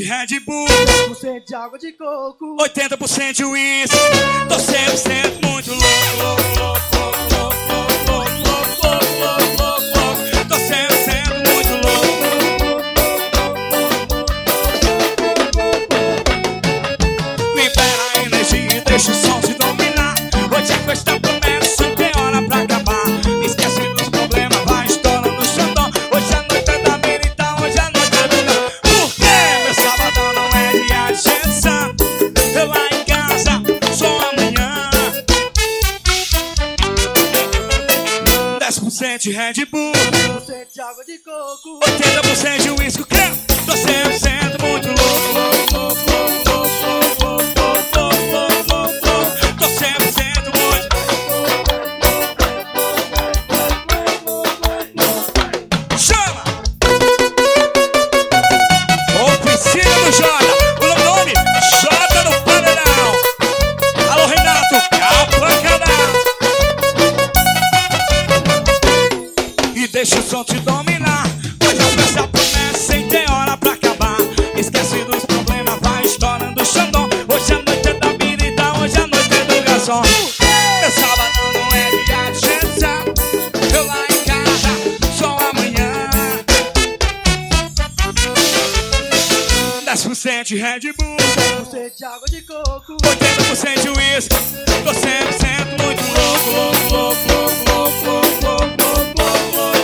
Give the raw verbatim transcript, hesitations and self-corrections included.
cento Red Bull, dez por cento de água de coco, oitenta por cento de uísque. Tô cem por cento muito louco, louco, louco, louco, louco, louco, louco, louco, louco. Tô cem por cento muito louco. Libera a energia e deixa o som te dominar. Hoje a festa começa, tem hora pra acabar. Esquece dos problemas, vai estourando no xandão. Hoje a noite é da mina, então hoje a noite é do não. Por quê? Meu sabadão não é dia de agência. Eu lá em casa, só amanhã. dez por cento de Red Bull, dez por cento de água de coco, oitenta por cento de uísque. Tô cem por cento muito louco, louco, louco, louco, louco, louco, louco, louco. Tô cem por cento muito. Chama! Oficina do Jota. O nome? Jota no paredão. Alô, Renato. A pancada. E deixa o som te dominar. Hoje a festa promessa sem ter hora pra acabar. Esquece dos problemas, vai estourando o xandão. Hoje a noite é da vida, então hoje a noite é do garçom. Meu sábado não é dia de agência. Eu lá em casa, só amanhã. dez por cento de Red Bull, dez por cento de água de coco, oitenta por cento de uísque. Tô cem por cento muito louco, louco, louco, louco, louco, louco, louco, louco, louco.